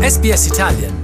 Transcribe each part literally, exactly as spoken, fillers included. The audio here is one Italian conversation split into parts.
S B S Italian.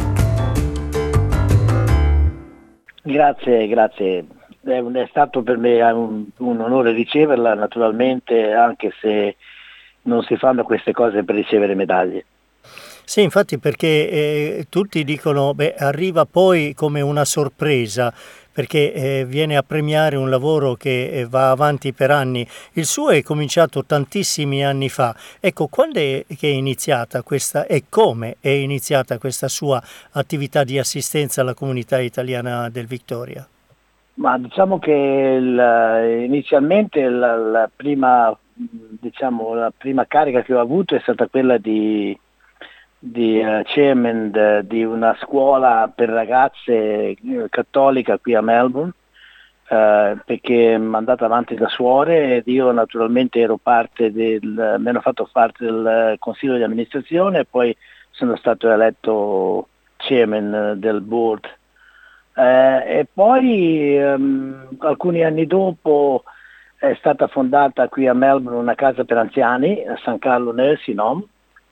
Grazie, grazie. È, un- è stato per me un, un onore riceverla, naturalmente, anche se non si fanno queste cose per ricevere medaglie. Sì, infatti perché eh, tutti dicono, beh, arriva poi come una sorpresa, perché eh, viene a premiare un lavoro che eh, va avanti per anni. Il suo è cominciato tantissimi anni fa. Ecco, quando è che è iniziata questa e come è iniziata questa sua attività di assistenza alla comunità italiana del Victoria? Ma diciamo che il- inizialmente la, la prima, diciamo, la prima carica che ho avuto è stata quella di, di eh, chairman de- di una scuola per ragazze eh, cattolica qui a Melbourne, eh, perché è andata avanti da suore ed io naturalmente ero parte del, mi hanno fatto parte del consiglio di amministrazione e poi sono stato eletto chairman eh, del board. Eh, e poi ehm, alcuni anni dopo è stata fondata qui a Melbourne una casa per anziani, a San Carlo Nursing Home,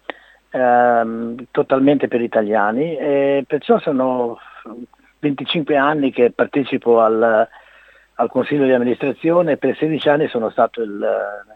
ehm, totalmente per italiani, e perciò sono venticinque anni che partecipo al, al consiglio di amministrazione e per sedici anni sono stato il,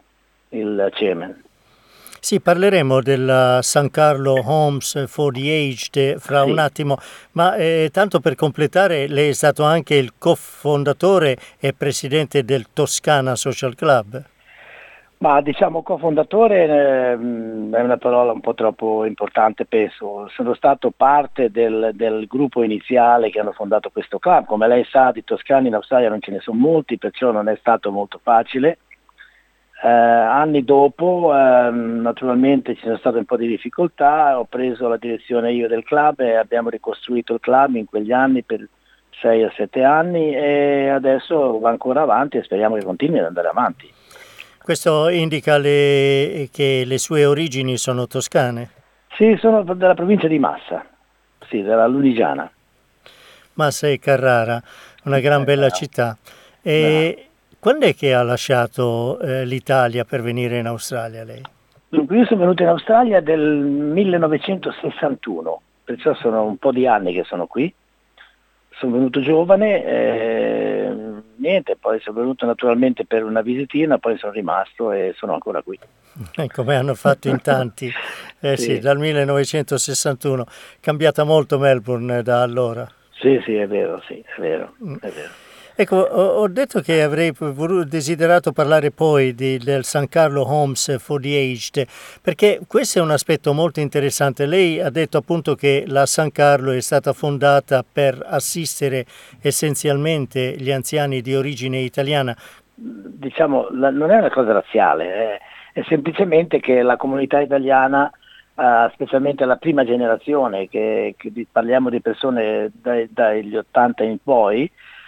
il chairman. Sì, parleremo della San Carlo Homes for the Aged eh, fra un Sì. attimo, ma eh, tanto per completare, lei è stato anche il cofondatore e presidente del Toscana Social Club. Ma diciamo cofondatore ehm, è una parola un po' troppo importante, penso. Sono stato parte del, del gruppo iniziale che hanno fondato questo club. Come lei sa, di toscani in Australia non ce ne sono molti, perciò non è stato molto facile. Eh, anni dopo, ehm, naturalmente ci sono state un po' di difficoltà, ho preso la direzione io del club e abbiamo ricostruito il club in quegli anni per sei o sette anni e adesso va ancora avanti e speriamo che continui ad andare avanti. Questo indica le- che le sue origini sono toscane. Sì, sono della provincia di Massa, sì, della Lunigiana. Massa e Carrara, una gran Eh, bella bravo, città. bravo. E quando è che ha lasciato eh, l'Italia per venire in Australia lei? Dunque, io sono venuto in Australia del millenovecentosessantuno, perciò sono un po' di anni che sono qui. Sono venuto giovane, eh, niente, poi sono venuto naturalmente per una visitina, poi sono rimasto e sono ancora qui. Eh, Come hanno fatto in tanti, eh sì, Sì, dal millenovecentosessantuno. Cambiata molto Melbourne da allora. sì, sì, è vero, sì, è vero, Mm. è vero. Ecco, ho, ho detto che avrei voluto, desiderato parlare poi di- del San Carlo Homes for the Aged, perché questo è un aspetto molto interessante. Lei ha detto appunto che la San Carlo è stata fondata per assistere essenzialmente gli anziani di origine italiana. Diciamo, la- non è una cosa razziale, è, è semplicemente che la comunità italiana, eh, specialmente la prima generazione, che, che di- parliamo di persone dai- dagli ottanta in poi,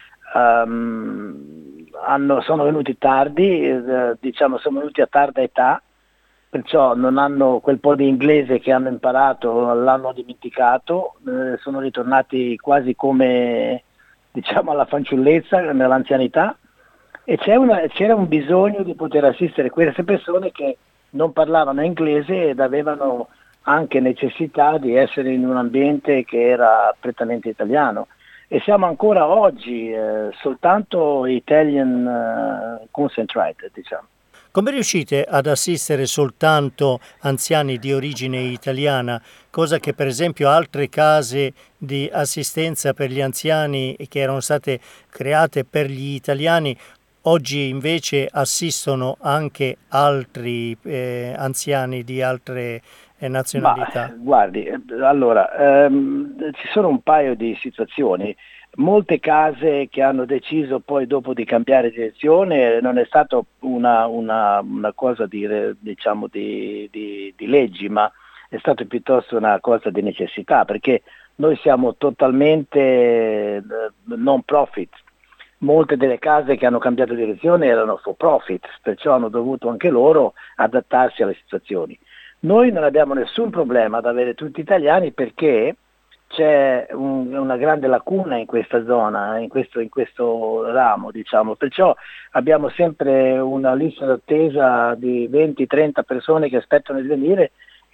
ehm, hanno- sono venuti tardi, eh, diciamo sono venuti a tarda età, perciò non hanno quel po' di inglese che hanno imparato, l'hanno dimenticato, eh, sono ritornati quasi come, diciamo, alla fanciullezza, nell'anzianità, e c'è una- c'era un bisogno di poter assistere queste persone che non parlavano inglese ed avevano anche necessità di essere in un ambiente che era prettamente italiano. E siamo ancora oggi eh, soltanto Italian eh, concentrated, diciamo. Come riuscite ad assistere soltanto anziani di origine italiana, cosa che per esempio altre case di assistenza per gli anziani che erano state create per gli italiani, oggi invece assistono anche altri eh, anziani di altre eh, Ma nazionalità? guardi, eh, allora, ehm, ci sono un paio di situazioni. Molte case che hanno deciso poi dopo di cambiare direzione non è stato una, una- una cosa di, re- diciamo, di, di- di leggi, ma è stato piuttosto una cosa di necessità, perché noi siamo totalmente eh, non profit. Molte delle case che hanno cambiato direzione erano for profit, perciò hanno dovuto anche loro adattarsi alle situazioni. Noi non abbiamo nessun problema ad avere tutti italiani perché c'è un- una grande lacuna in questa zona, in questo, in questo ramo, diciamo. Perciò abbiamo sempre una lista d'attesa di venti trenta persone che aspettano di venire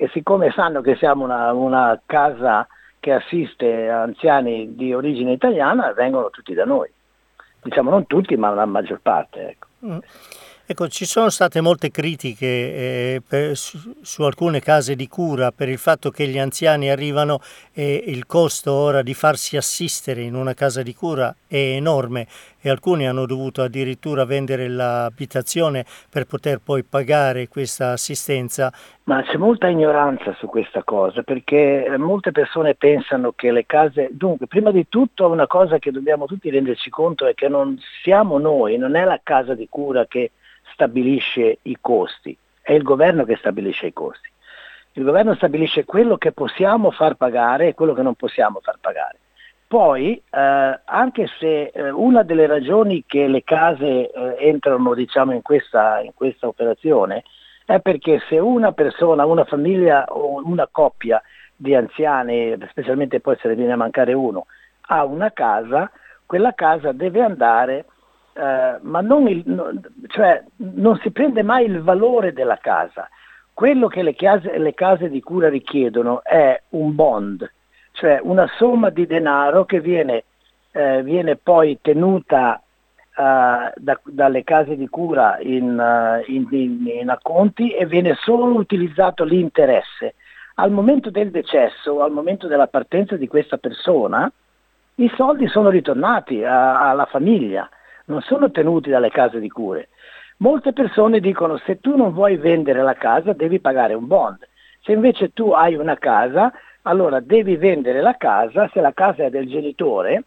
e siccome sanno che siamo una, una casa che assiste anziani di origine italiana, vengono tutti da noi. Diciamo non tutti, ma la maggior parte. Ecco. Mm. Ecco, ci sono state molte critiche eh, per, su, su alcune case di cura per il fatto che gli anziani arrivano e il costo ora di farsi assistere in una casa di cura è enorme e alcuni hanno dovuto addirittura vendere l'abitazione per poter poi pagare questa assistenza. Ma c'è molta ignoranza su questa cosa, perché molte persone pensano che le case... Dunque, prima di tutto una cosa che dobbiamo tutti renderci conto è che non siamo noi, non è la casa di cura che stabilisce i costi, è il governo che stabilisce i costi. Il governo stabilisce quello che possiamo far pagare e quello che non possiamo far pagare. Poi, eh, anche se eh, una delle ragioni che le case eh, entrano, diciamo, in questa, in questa operazione è perché se una persona, una famiglia o una coppia di anziani, specialmente poi se ne viene a mancare uno, ha una casa, quella casa deve andare, eh, ma non, il, no, cioè, non si prende mai il valore della casa. Quello che le case, le case di cura richiedono è un bond, cioè una somma di denaro che viene, eh, viene poi tenuta Uh, da, dalle case di cura in, uh, in, in, in acconti e viene solo utilizzato l'interesse. Al momento del decesso, al momento della partenza di questa persona, i soldi sono ritornati a, alla famiglia, non sono tenuti dalle case di cure. Molte persone dicono: se tu non vuoi vendere la casa devi pagare un bond, se invece tu hai una casa allora devi vendere la casa, se la casa è del genitore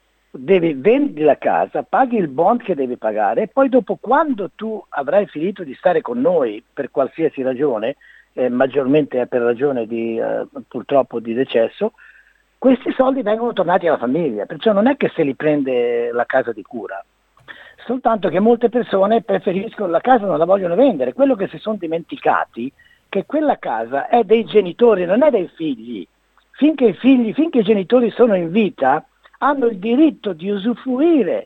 devi vendere la casa, paghi il bond che devi pagare e poi dopo, quando tu avrai finito di stare con noi per qualsiasi ragione, eh, maggiormente per ragione di eh, purtroppo di decesso, questi soldi vengono tornati alla famiglia, perciò non è che se li prende la casa di cura, soltanto che molte persone preferiscono la casa, non la vogliono vendere. Quello che si sono dimenticati che quella casa è dei genitori, non è dei figli. Finché i figli, finché i genitori sono in vita, hanno il diritto di usufruire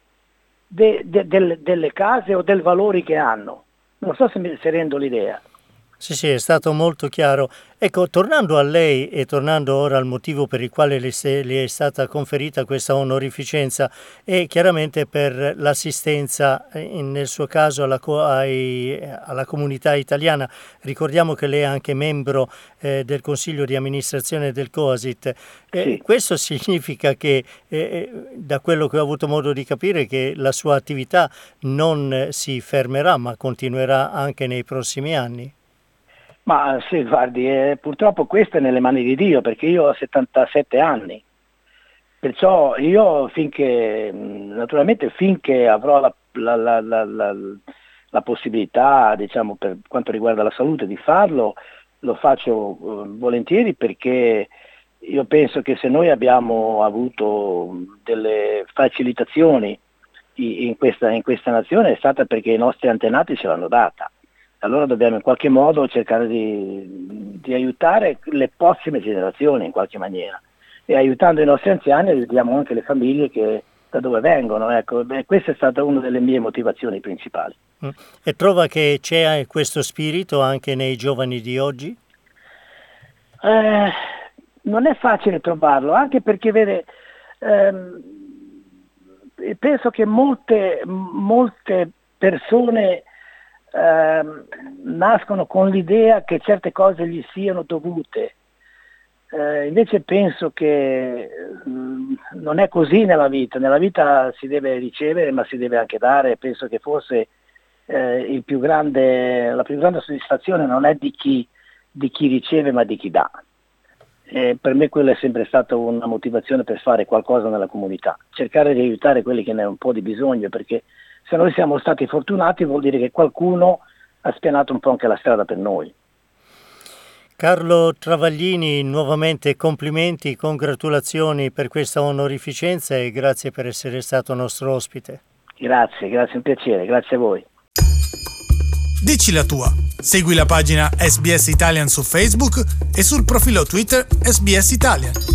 de, de, de, delle case o dei valori che hanno. Non so se mi se rendo l'idea. Sì, sì, è stato molto chiaro. Ecco, tornando a lei e tornando ora al motivo per il quale le, le è stata conferita questa onorificenza, è chiaramente per l'assistenza, in, nel suo caso, alla, ai, alla comunità italiana. Ricordiamo che lei è anche membro eh, del Consiglio di amministrazione del Coasit. Eh, sì. Questo significa che, eh, da quello che ho avuto modo di capire, che la sua attività non si fermerà, ma continuerà anche nei prossimi anni. Ma sì, guardi, eh, purtroppo questo è nelle mani di Dio, perché io ho settantasette anni, perciò io finché, naturalmente finché avrò la, la, la, la, la, la possibilità, diciamo, per quanto riguarda la salute di farlo, lo faccio eh, volentieri, perché io penso che se noi abbiamo avuto delle facilitazioni in questa, in questa nazione è stata perché i nostri antenati ce l'hanno data. Allora dobbiamo in qualche modo cercare di, di aiutare le prossime generazioni in qualche maniera, e aiutando i nostri anziani aiutiamo anche le famiglie che, da dove vengono. Ecco, beh, questa è stata una delle mie motivazioni principali. Mm. E trova che c'è questo spirito anche nei giovani di oggi? Eh, non è facile trovarlo, anche perché vede, ehm, penso che molte, molte persone Eh, nascono con l'idea che certe cose gli siano dovute, eh, invece penso che mh, non è così nella vita. Nella vita si deve ricevere ma si deve anche dare. Penso che forse eh, il più grande, la più grande soddisfazione non è di chi, di chi riceve ma di chi dà. E per me quella è sempre stata una motivazione per fare qualcosa nella comunità, cercare di aiutare quelli che ne hanno un po' di bisogno, perché se noi siamo stati fortunati vuol dire che qualcuno ha spianato un po' anche la strada per noi. Carlo Travaglini, nuovamente complimenti, congratulazioni per questa onorificenza e grazie per essere stato nostro ospite. Grazie, grazie, un piacere, grazie a voi. Dici la tua. Segui la pagina S B S Italian su Facebook e sul profilo Twitter S B S Italian.